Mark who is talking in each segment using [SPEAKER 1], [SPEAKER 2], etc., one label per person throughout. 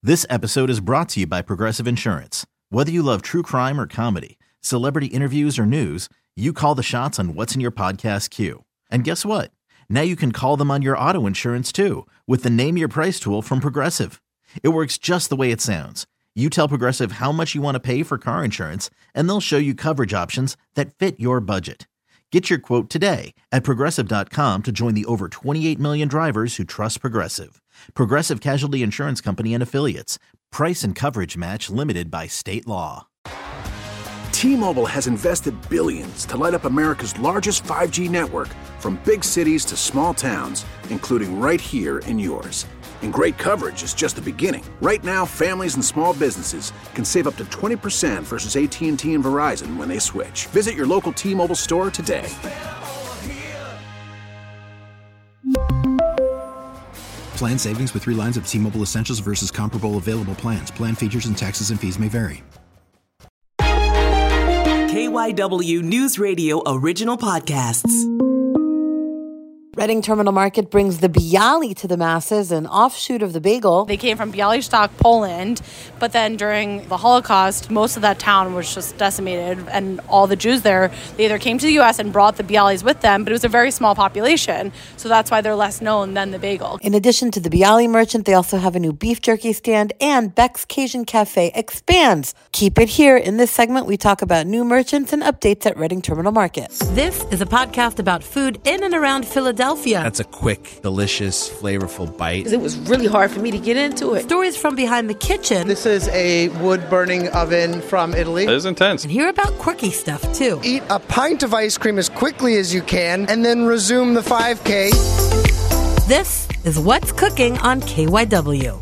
[SPEAKER 1] This episode is brought to you by Progressive Insurance. Whether you love true crime or comedy, celebrity interviews or news, you call the shots on what's in your podcast queue. And guess what? Now you can call them on your auto insurance too with the Name Your Price tool from Progressive. It works just the way it sounds. You tell Progressive how much you want to pay for car insurance, and they'll show you coverage options that fit your budget. Get your quote today at Progressive.com to join the over 28 million drivers who trust Progressive. Progressive Casualty Insurance Company and Affiliates. Price and coverage match limited by state law.
[SPEAKER 2] T-Mobile has invested billions to light up America's largest 5G network, from big cities to small towns, including right here in yours. And great coverage is just the beginning. Right now, families and small businesses can save up to 20% versus AT&T and Verizon when they switch. Visit your local T-Mobile store today.
[SPEAKER 3] Plan savings with 3 lines of T-Mobile Essentials versus comparable available plans. Plan features and taxes and fees may vary.
[SPEAKER 4] KYW News Radio original podcasts.
[SPEAKER 5] Reading Terminal Market brings the Bialy to the masses, an offshoot of the bagel.
[SPEAKER 6] They came from Białystok, Poland, but then during the Holocaust, most of that town was just decimated, and all the Jews there, they either came to the U.S. and brought the Bialys with them, but it was a very small population, so that's why they're less known than the bagel.
[SPEAKER 5] In addition to the Bialy merchant, they also have a new beef jerky stand, and Beck's Cajun Cafe expands. Keep it here. In this segment, we talk about new merchants and updates at Reading Terminal Market. This is a podcast about food in and around Philadelphia.
[SPEAKER 7] That's a quick, delicious, flavorful bite.
[SPEAKER 8] It was really hard for me to get into it.
[SPEAKER 5] Stories from behind the kitchen.
[SPEAKER 9] This is a wood-burning oven from Italy.
[SPEAKER 10] It is intense.
[SPEAKER 5] And hear about quirky stuff, too.
[SPEAKER 9] Eat a pint of ice cream as quickly as you can, and then resume the 5K.
[SPEAKER 5] This is What's Cooking on KYW.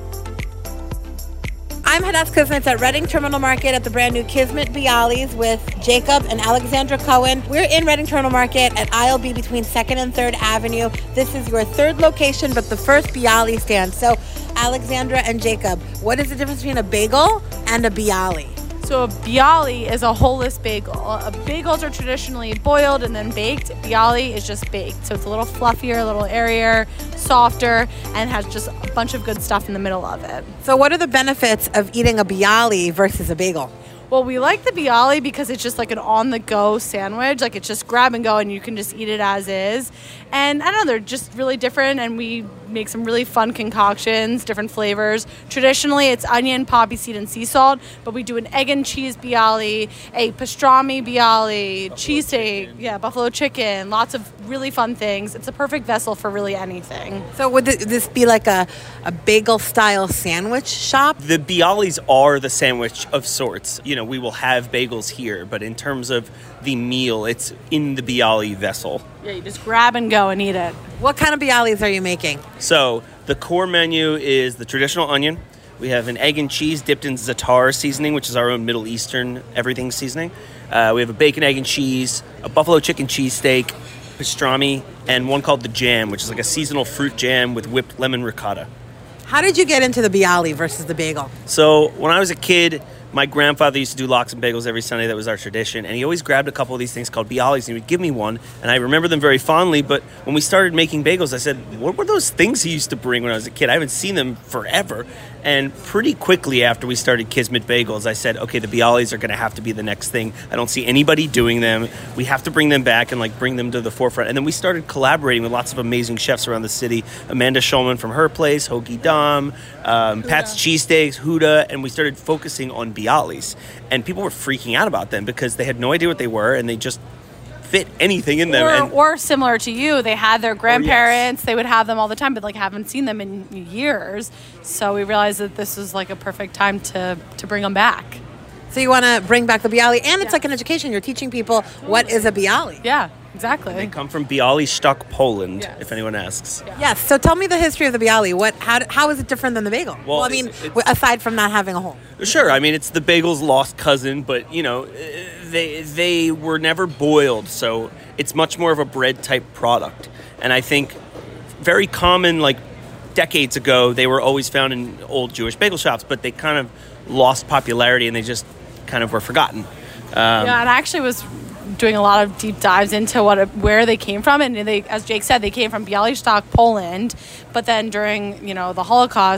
[SPEAKER 5] I'm Hadass Kuznets at Reading Terminal Market at the brand new Kismet Bialys with Jacob and Alexandra Cohen. We're in Reading Terminal Market at Aisle B between 2nd and 3rd Avenue. This is your 3rd location, but the first Bialy stand. So, Alexandra and Jacob, what is the difference between a bagel and a Bialy?
[SPEAKER 6] So a Bialy is a wholeness bagel. Bagels are traditionally boiled and then baked. Bialy is just baked. So it's a little fluffier, a little airier, softer, and has just a bunch of good stuff in the middle of it.
[SPEAKER 5] So what are the benefits of eating a Bialy versus a bagel?
[SPEAKER 6] Well, we like the Bialy because it's just like an on-the-go sandwich. Like, it's just grab and go, and you can just eat it as is. And I don't know, they're just really different, and we make some really fun concoctions, different flavors. Traditionally, it's onion, poppy seed, and sea salt, but we do an egg and cheese Bialy, a pastrami Bialy, cheesesteak, buffalo chicken, lots of really fun things. It's a perfect vessel for really anything.
[SPEAKER 5] So would this be like a bagel-style sandwich shop?
[SPEAKER 11] The Bialys are the sandwich of sorts. You know, we will have bagels here, but in terms of the meal, it's in the Bialy vessel.
[SPEAKER 6] Yeah, you just grab and go and eat it.
[SPEAKER 5] What kind of Bialys are you making?
[SPEAKER 11] So the core menu is the traditional onion. We have an egg and cheese dipped in za'atar seasoning, which is our own Middle Eastern everything seasoning. We have a bacon, egg, and cheese, a buffalo chicken cheesesteak, pastrami, and one called the jam, which is like a seasonal fruit jam with whipped lemon ricotta.
[SPEAKER 5] How did you get into the Bialy versus the bagel?
[SPEAKER 11] So when I was a kid, my grandfather used to do lox and bagels every Sunday. That was our tradition. And he always grabbed a couple of these things called Bialys, and he would give me one. And I remember them very fondly. But when we started making bagels, I said, what were those things he used to bring when I was a kid? I haven't seen them forever. And pretty quickly after we started Kismet Bagels, I said, okay, the Bialys are going to have to be the next thing. I don't see anybody doing them. We have to bring them back and bring them to the forefront. And then we started collaborating with lots of amazing chefs around the city. Amanda Schulman from her place, Hoagie Dom, Pat's Cheesesteaks, Huda, and we started focusing on Bialys. And people were freaking out about them because they had no idea what they were, and they just fit anything in them.
[SPEAKER 6] Or similar to you, they had their grandparents, they would have them all the time, but haven't seen them in years. So we realized that this was a perfect time to bring them back.
[SPEAKER 5] So you want to bring back the Bialy, and it's like an education. You're teaching people what is a Bialy.
[SPEAKER 6] Yeah, exactly.
[SPEAKER 11] They come from Białystok, Poland, if anyone asks.
[SPEAKER 5] Yeah. Yes, so tell me the history of the Bialy. How is it different than the bagel?
[SPEAKER 11] Well,
[SPEAKER 5] aside from not having a hole.
[SPEAKER 11] Sure, it's the bagel's lost cousin, but, they were never boiled, so it's much more of a bread-type product. And I think very common, decades ago, they were always found in old Jewish bagel shops, but they kind of lost popularity and they just kind of were forgotten.
[SPEAKER 6] And I actually was doing a lot of deep dives into where they came from, and they, as Jake said, they came from Białystok, Poland, but then during the Holocaust,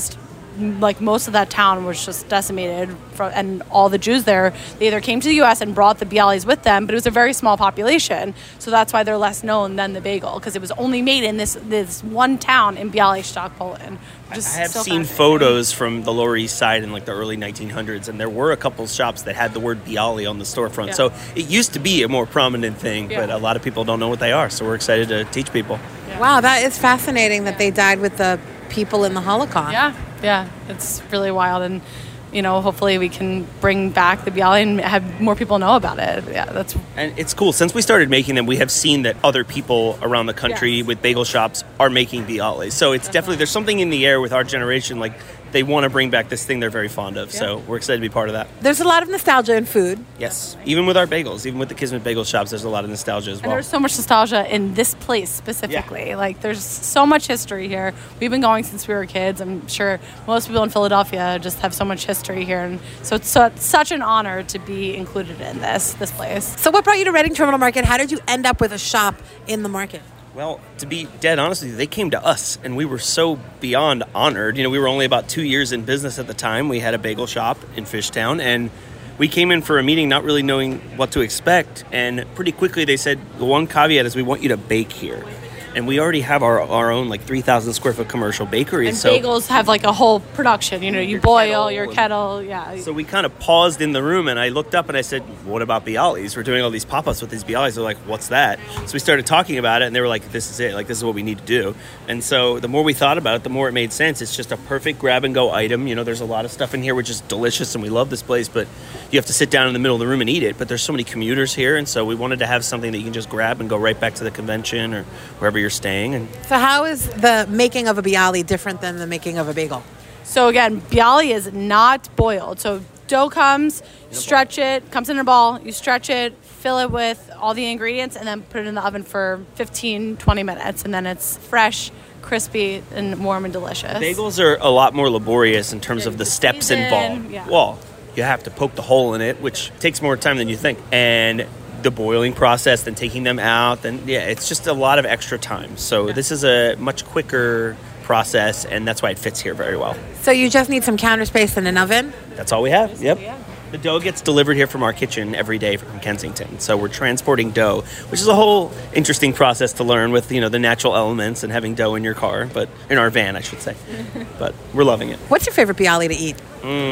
[SPEAKER 6] like most of that town was just decimated, and all the Jews there, they either came to the U.S. and brought the Bialys with them, but it was a very small population, so that's why they're less known than the bagel, because it was only made in this one town in Bialystok, Poland.
[SPEAKER 11] I have seen photos from the Lower East Side in like the early 1900s, and there were a couple shops that had the word Bialy on the storefront. Yeah. So it used to be a more prominent thing, but a lot of people don't know what they are, so we're excited to teach people.
[SPEAKER 5] Yeah. Wow, that is fascinating that they died with the people in the Holocaust.
[SPEAKER 6] Yeah, it's really wild, and hopefully we can bring back the Bialy and have more people know about it. Yeah,
[SPEAKER 11] and it's cool. Since we started making them, we have seen that other people around the country with bagel shops are making Bialys. So it's definitely there's something in the air with our generation, like they want to bring back this thing they're very fond of. So we're excited to be part of that.
[SPEAKER 5] There's a lot of nostalgia in food.
[SPEAKER 11] Yes. Even with our bagels, even with the Kismet bagel shops, there's a lot of nostalgia as well.
[SPEAKER 6] And there's so much nostalgia in this place specifically. Yeah. Like there's so much history here. We've been going since we were kids. I'm sure most people in Philadelphia just have so much history here. And so it's such an honor to be included in this place.
[SPEAKER 5] So what brought you to Reading Terminal Market? How did you end up with a shop in the market?
[SPEAKER 11] Well, to be dead honest with you, they came to us, and we were so beyond honored. We were only about 2 years in business at the time. We had a bagel shop in Fishtown, and we came in for a meeting not really knowing what to expect. And pretty quickly they said, the one caveat is we want you to bake here. And we already have our own, 3,000 square foot commercial bakery.
[SPEAKER 6] And bagels have, a whole production. You boil your kettle,
[SPEAKER 11] So we kind of paused in the room, and I looked up and I said, what about Bialys? We're doing all these pop-ups with these Bialys. They're like, what's that? So we started talking about it, and they were like, this is it. This is what we need to do. And so the more we thought about it, the more it made sense. It's just a perfect grab-and-go item. There's a lot of stuff in here which is delicious, and we love this place, but you have to sit down in the middle of the room and eat it. But there's so many commuters here, and so we wanted to have something that you can just grab and go right back to the convention or wherever you're staying.
[SPEAKER 5] So how is the making of a Bialy different than the making of a bagel?
[SPEAKER 6] So again, Bialy is not boiled. So dough comes, stretch it, comes in a ball, you stretch it, fill it with all the ingredients, and then put it in the oven for 15, 20 minutes. And then it's fresh, crispy, and warm and delicious.
[SPEAKER 11] Bagels are a lot more laborious in terms of the steps involved.
[SPEAKER 6] Yeah.
[SPEAKER 11] Well, you have to poke the hole in it, which takes more time than you think. And the boiling process, then taking them out, then it's just a lot of extra time. So this is a much quicker process, and that's why it fits here very well.
[SPEAKER 5] So you just need some counter space and an oven?
[SPEAKER 11] That's all we have. Yep. The dough gets delivered here from our kitchen every day from Kensington. So we're transporting dough, which is a whole interesting process to learn with, the natural elements and having dough in your car, but in our van, I should say. But we're loving it.
[SPEAKER 5] What's your favorite Bialy to eat?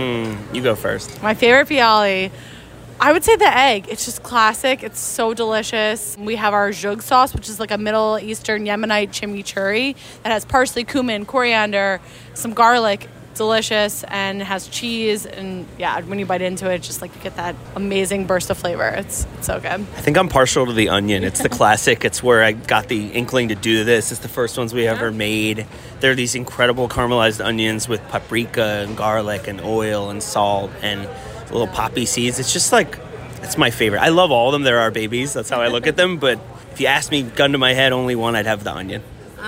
[SPEAKER 11] You go first.
[SPEAKER 6] My favorite Bialy, I would say the egg. It's just classic. It's so delicious. We have our zhug sauce, which is like a Middle Eastern Yemenite chimichurri that has parsley, cumin, coriander, some garlic. Delicious, and has cheese, and when you bite into it, just you get that amazing burst of flavor. It's so good.
[SPEAKER 11] I think I'm partial to the onion. It's the classic. It's where I got the inkling to do this. It's the first ones we ever made. There are these incredible caramelized onions with paprika and garlic and oil and salt and little poppy seeds. It's just it's my favorite. I love all of them. They're our babies. That's how I look at them. But if you ask me, gun to my head, only one, I'd have the onion.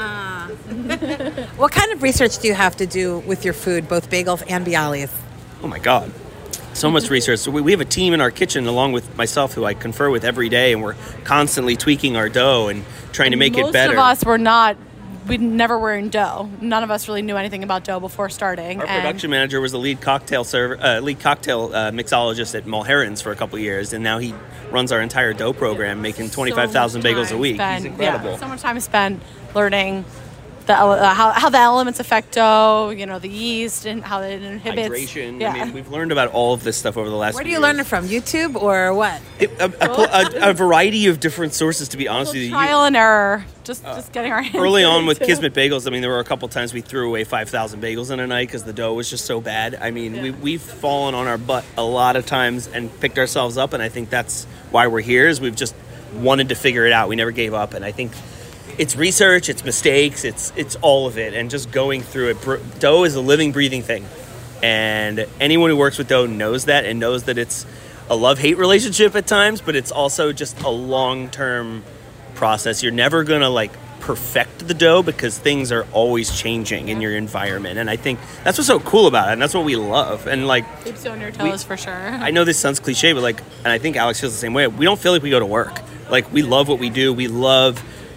[SPEAKER 5] What kind of research do you have to do with your food, both bagels and Bialys?
[SPEAKER 11] Oh my God. So much research. So we have a team in our kitchen along with myself who I confer with every day, and we're constantly tweaking our dough and trying to make it better.
[SPEAKER 6] Most of us we never were in dough. None of us really knew anything about dough before starting.
[SPEAKER 11] Our production manager was the lead cocktail mixologist at Mulherron's for a couple of years, and now he runs our entire dough program, making 25,000 bagels a week. He's incredible.
[SPEAKER 6] So much time spent learning how the elements affect dough, the yeast and how it inhibits
[SPEAKER 11] hydration. I mean, we've learned about all of this stuff over the last
[SPEAKER 5] Where do you learn it from? YouTube or what?
[SPEAKER 11] A variety of different sources, to be honest with you.
[SPEAKER 6] Trial and error. Just getting our hands
[SPEAKER 11] early on with Kismet Bagels. I mean, there were a couple times we threw away 5,000 bagels in a night because the dough was just so bad. I mean, we've fallen on our butt a lot of times and picked ourselves up, and I think that's why we're here. Is we've just wanted to figure it out. We never gave up, and I think it's research, it's mistakes, it's all of it, and just going through it. Dough is a living, breathing thing, and anyone who works with dough knows that, and knows that it's a love-hate relationship at times, but it's also just a long-term process. You're never gonna perfect the dough because things are always changing in your environment, and I think that's what's so cool about it, and that's what we love. And
[SPEAKER 6] keeps you on your toes for sure.
[SPEAKER 11] I know this sounds cliche, but and I think Alex feels the same way. We don't feel like we go to work. We love what we do. We love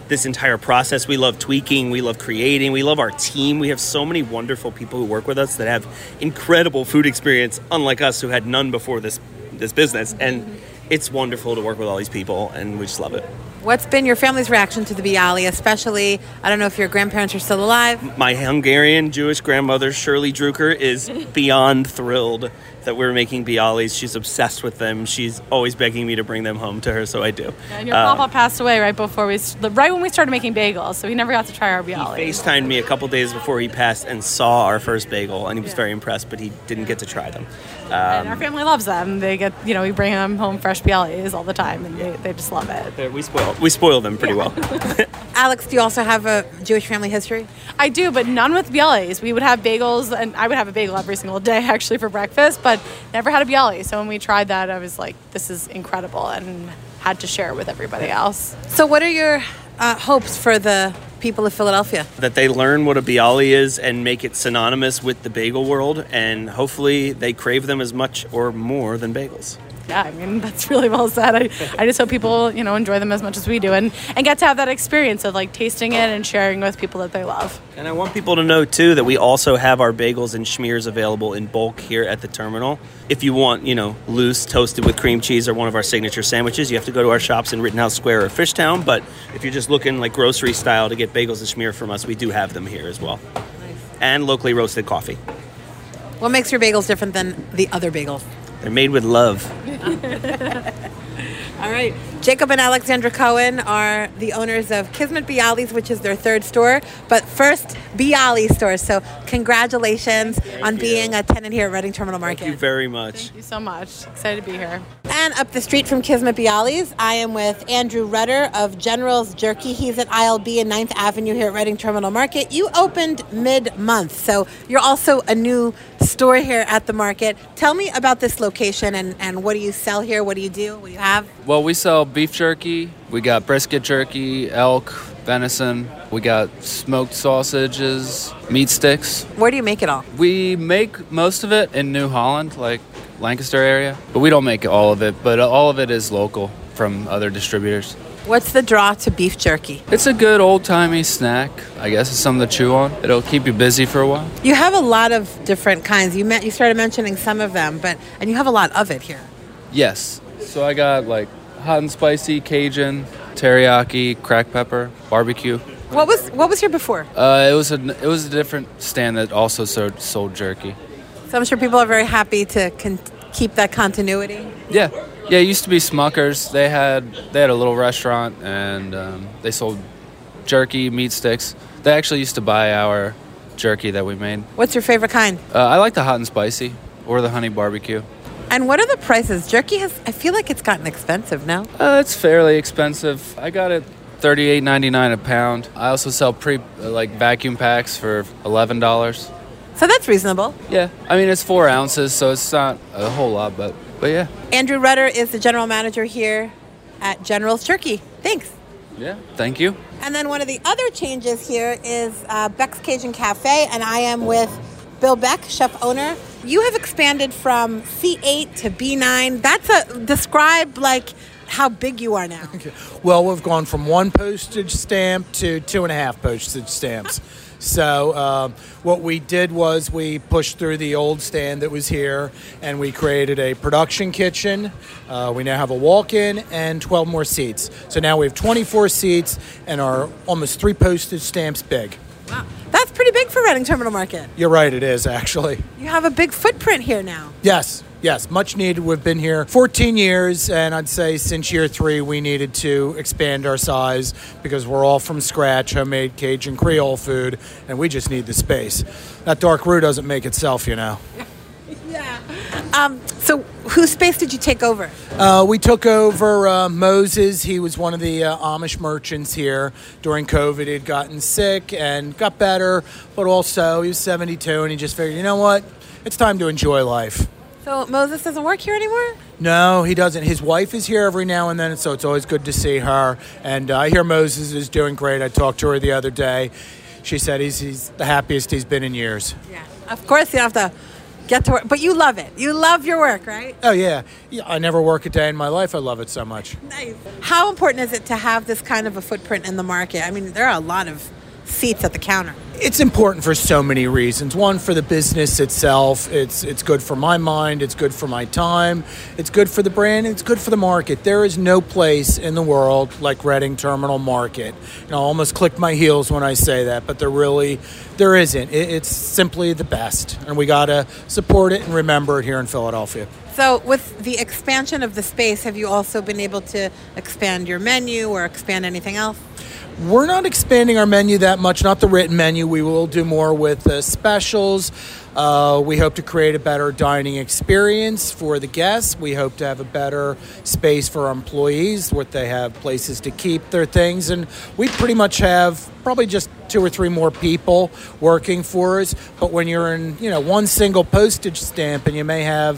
[SPEAKER 11] this entire process. We love tweaking. We love creating. We love our team. We have so many wonderful people who work with us that have incredible food experience, unlike us who had none before this business. And it's wonderful to work with all these people, and we just love it.
[SPEAKER 5] What's been your family's reaction to the Bialy, especially, I don't know if your grandparents are still alive?
[SPEAKER 11] My Hungarian Jewish grandmother, Shirley Drucker, is beyond thrilled that we're making Bialys. She's obsessed with them. She's always begging me to bring them home to her, so I do.
[SPEAKER 6] And your papa passed away right when we started making bagels, so he never got to try our Bialys.
[SPEAKER 11] He FaceTimed me a couple days before he passed and saw our first bagel, and he was very impressed, but he didn't get to try them.
[SPEAKER 6] And our family loves them. They get, we bring them home fresh Bialys all the time, and they just love it.
[SPEAKER 11] We spoil them pretty well.
[SPEAKER 5] Alex, do you also have a Jewish family history?
[SPEAKER 6] I do, but none with Bialys. We would have bagels, and I would have a bagel every single day, actually, for breakfast, but never had a Bialy. So when we tried that, I was like, this is incredible, and had to share it with everybody else.
[SPEAKER 5] So what are your hopes for the people of Philadelphia?
[SPEAKER 11] That they learn what a Bialy is and make it synonymous with the bagel world, and hopefully they crave them as much or more than bagels.
[SPEAKER 6] Yeah, I mean, that's really well said. I just hope people, enjoy them as much as we do and get to have that experience of, tasting it and sharing with people that they love.
[SPEAKER 11] And I want people to know, too, that we also have our bagels and schmears available in bulk here at the terminal. If you want, loose, toasted with cream cheese or one of our signature sandwiches, you have to go to our shops in Rittenhouse Square or Fishtown. But if you're just looking like grocery style to get bagels and schmear from us, we do have them here as well. Nice. And locally roasted coffee.
[SPEAKER 5] What makes your bagels different than the other bagels?
[SPEAKER 11] They're made with love.
[SPEAKER 5] All right. Jacob and Alexandra Cohen are the owners of Kismet Bialys, which is their third store, but first Bialy store. So congratulations on being a tenant here at Reading Terminal Market.
[SPEAKER 11] Thank you very much.
[SPEAKER 6] Thank you so much. Excited to be here.
[SPEAKER 5] And up the street from Kismet Bialys, I am with Andrew Rudder of General's Jerky. He's at Aisle B and 9th Avenue here at Reading Terminal Market. You opened mid-month, so you're also a new store here at the market. Tell me about this location and what do you sell here? What do you do? What do you have?
[SPEAKER 10] Well, we sell beef jerky. We got brisket jerky, elk, venison. We got smoked sausages, meat sticks.
[SPEAKER 5] Where do you make it all?
[SPEAKER 10] We make most of it in New Holland, like Lancaster area. But we don't make all of it, but all of it is local from other distributors.
[SPEAKER 5] What's the draw to beef jerky?
[SPEAKER 10] It's a good old-timey snack. I guess it's something to chew on. It'll keep you busy for a while.
[SPEAKER 5] You have a lot of different kinds. You started mentioning some of them, and you have a lot of it here.
[SPEAKER 10] Yes. So I got hot and spicy, Cajun, teriyaki, cracked pepper, barbecue.
[SPEAKER 5] What was here before?
[SPEAKER 10] It was a different stand that also sold jerky.
[SPEAKER 5] So I'm sure people are very happy to keep that continuity.
[SPEAKER 10] Yeah. Yeah, it used to be Smucker's. They had a little restaurant, and they sold jerky, meat sticks. They actually used to buy our jerky that we made.
[SPEAKER 5] What's your favorite kind?
[SPEAKER 10] I like the hot and spicy or the honey barbecue.
[SPEAKER 5] And what are the prices? Jerky I feel like it's gotten expensive now.
[SPEAKER 10] It's fairly expensive. I got it $38.99 a pound. I also sell vacuum packs for $11.
[SPEAKER 5] So that's reasonable.
[SPEAKER 10] Yeah. I mean, it's 4 ounces, so it's not a whole lot, but yeah.
[SPEAKER 5] Andrew Rudder is the general manager here at General's Jerky. Thanks.
[SPEAKER 10] Yeah, thank you.
[SPEAKER 5] And then one of the other changes here is Beck's Cajun Cafe, and I am with Bill Beck, chef owner. You have expanded from C8 to B9. Describe how big you are now.
[SPEAKER 12] Okay. Well, we've gone from 1 postage stamp to 2.5 postage stamps. So what we did was we pushed through the old stand that was here, and we created a production kitchen. We now have a walk-in and 12 more seats. So now we have 24 seats and are almost 3 postage stamps big.
[SPEAKER 5] Wow. That's pretty big for Reading Terminal Market.
[SPEAKER 12] You're right, it is, actually.
[SPEAKER 5] You have a big footprint here now.
[SPEAKER 12] Yes, much needed. We've been here 14 years, and I'd say since year 3 we needed to expand our size because we're all from scratch, homemade Cajun Creole food, and we just need the space. That dark roux doesn't make itself, Yeah.
[SPEAKER 5] So whose space did you take over?
[SPEAKER 12] We took over Moses. He was one of the Amish merchants here during COVID. He had gotten sick and got better, but also he was 72, and he just figured, you know what? It's time to enjoy life.
[SPEAKER 5] So Moses doesn't work here anymore?
[SPEAKER 12] No, he doesn't. His wife is here every now and then, so it's always good to see her. And I hear Moses is doing great. I talked to her the other day. She said he's the happiest he's been in years.
[SPEAKER 5] Yeah. Of course, you have to get to work. But you love it. You love your work, right?
[SPEAKER 12] Oh, yeah. I never work a day in my life. I love it so much.
[SPEAKER 5] Nice. How important is it to have this kind of a footprint in the market? I mean, there are a lot of seats at the counter.
[SPEAKER 12] It's important for so many reasons. One, for the business itself. It's good for my mind. It's good for my time. It's good for the brand. It's good for the market. There is no place in the world like Reading Terminal Market. I almost click my heels when I say that, but there isn't. It's simply the best, and we got to support it and remember it here in Philadelphia.
[SPEAKER 5] So with the expansion of the space, have you also been able to expand your menu or expand anything else?
[SPEAKER 12] We're not expanding our menu that much, not the written menu. We will do more with specials. We hope to create a better dining experience for the guests. We hope to have a better space for our employees, where they have places to keep their things. And we pretty much have probably just 2 or 3 more people working for us. But when you're in, one single postage stamp and you may have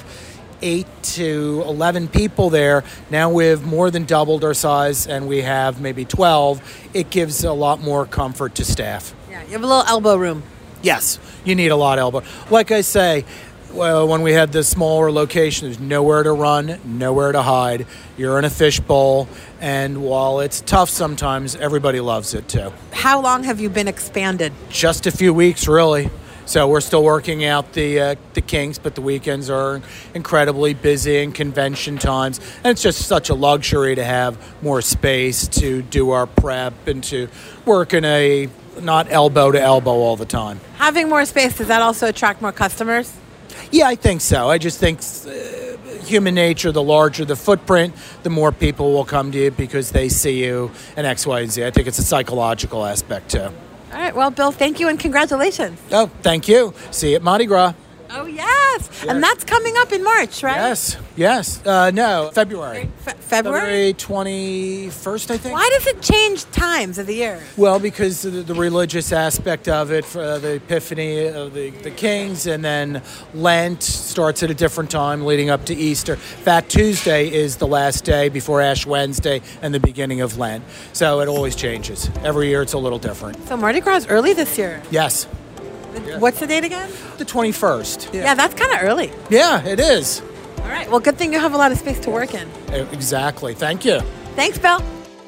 [SPEAKER 12] 8 to 11 people there. Now we've more than doubled our size, and we have maybe 12. It gives a lot more comfort to staff.
[SPEAKER 5] Yeah, you have a little elbow room.
[SPEAKER 12] Yes, you need a lot of elbow. Like I say, when we had the smaller location, there's nowhere to run, nowhere to hide. You're in a fishbowl, and while it's tough sometimes, everybody loves it too.
[SPEAKER 5] How long have you been expanded?
[SPEAKER 12] Just a few weeks, really. So we're still working out the kinks, but the weekends are incredibly busy and convention times. And it's just such a luxury to have more space to do our prep and to work in a not elbow to elbow all the time.
[SPEAKER 5] Having more space, does that also attract more customers?
[SPEAKER 12] Yeah, I think so. I just think human nature, the larger the footprint, the more people will come to you because they see you in X, Y, and Z. I think it's a psychological aspect too.
[SPEAKER 5] All right. Well, Bill, thank you and congratulations.
[SPEAKER 12] Oh, thank you. See you at Mardi Gras.
[SPEAKER 5] Oh, yes. And that's coming up in March, right?
[SPEAKER 12] Yes. No, February.
[SPEAKER 5] February?
[SPEAKER 12] 21st, I think.
[SPEAKER 5] Why does it change times of the year?
[SPEAKER 12] Well, because of the religious aspect of it, for the Epiphany of the Kings, and then Lent starts at a different time leading up to Easter. Fat Tuesday is the last day before Ash Wednesday and the beginning of Lent. So it always changes. Every year it's a little different.
[SPEAKER 5] So Mardi Gras is early this year.
[SPEAKER 12] Yes.
[SPEAKER 5] What's the date again?
[SPEAKER 12] The 21st.
[SPEAKER 5] Yeah, that's kind of early.
[SPEAKER 12] Yeah, it is.
[SPEAKER 5] All right. Well, good thing you have a lot of space to work in.
[SPEAKER 12] Exactly. Thank you.
[SPEAKER 5] Thanks, Bill.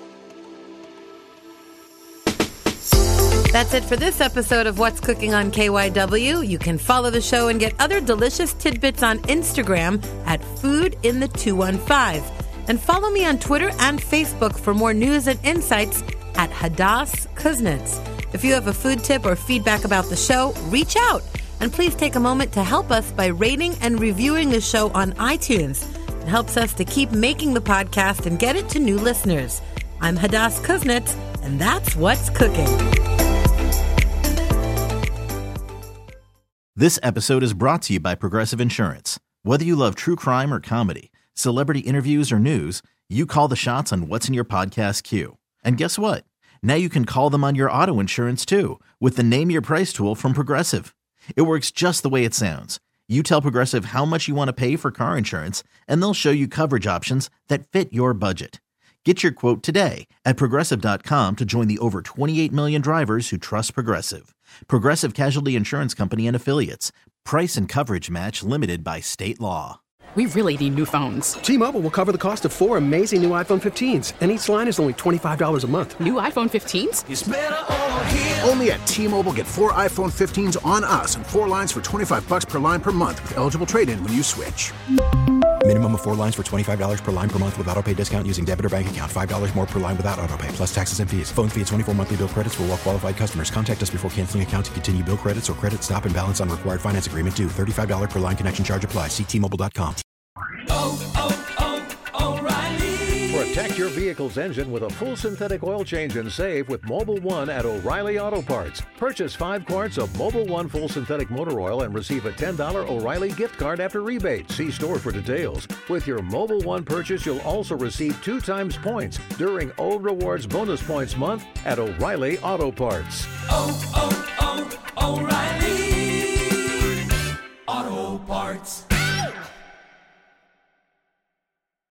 [SPEAKER 5] That's it for this episode of What's Cooking on KYW. You can follow the show and get other delicious tidbits on Instagram at foodinthe215. And follow me on Twitter and Facebook for more news and insights at Hadass Kuznets. If you have a food tip or feedback about the show, reach out. And please take a moment to help us by rating and reviewing the show on iTunes. It helps us to keep making the podcast and get it to new listeners. I'm Hadass Kuznets, and that's What's Cooking.
[SPEAKER 1] This episode is brought to you by Progressive Insurance. Whether you love true crime or comedy, celebrity interviews or news, you call the shots on what's in your podcast queue. And guess what? Now you can call them on your auto insurance too with the Name Your Price tool from Progressive. It works just the way it sounds. You tell Progressive how much you want to pay for car insurance, and they'll show you coverage options that fit your budget. Get your quote today at Progressive.com to join the over 28 million drivers who trust Progressive. Progressive Casualty Insurance Company and Affiliates. Price and coverage match limited by state law.
[SPEAKER 13] We really need new phones.
[SPEAKER 14] T-Mobile will cover the cost of 4 amazing new iPhone 15s, and each line is only $25 a month.
[SPEAKER 13] New iPhone 15s?
[SPEAKER 2] It's better over here. Only at T-Mobile, get 4 iPhone 15s on us and 4 lines for $25 per line per month with eligible trade-in when you switch.
[SPEAKER 3] Minimum of 4 lines for $25 per line per month with autopay discount using debit or bank account. $5 more per line without autopay, plus taxes and fees. Phone fee at 24 monthly bill credits for well-qualified customers. Contact us before canceling account to continue bill credits or credit stop and balance on required finance agreement due. $35 per line connection charge applies. See T-Mobile.com.
[SPEAKER 15] O'Reilly. Protect your vehicle's engine with a full synthetic oil change and save with Mobil 1 at O'Reilly Auto Parts. Purchase 5 quarts of Mobil 1 full synthetic motor oil and receive a $10 O'Reilly gift card after rebate. See store for details. With your Mobil 1 purchase, you'll also receive 2 times points during O Rewards Bonus Points Month at O'Reilly Auto Parts.
[SPEAKER 16] O'Reilly Auto Parts.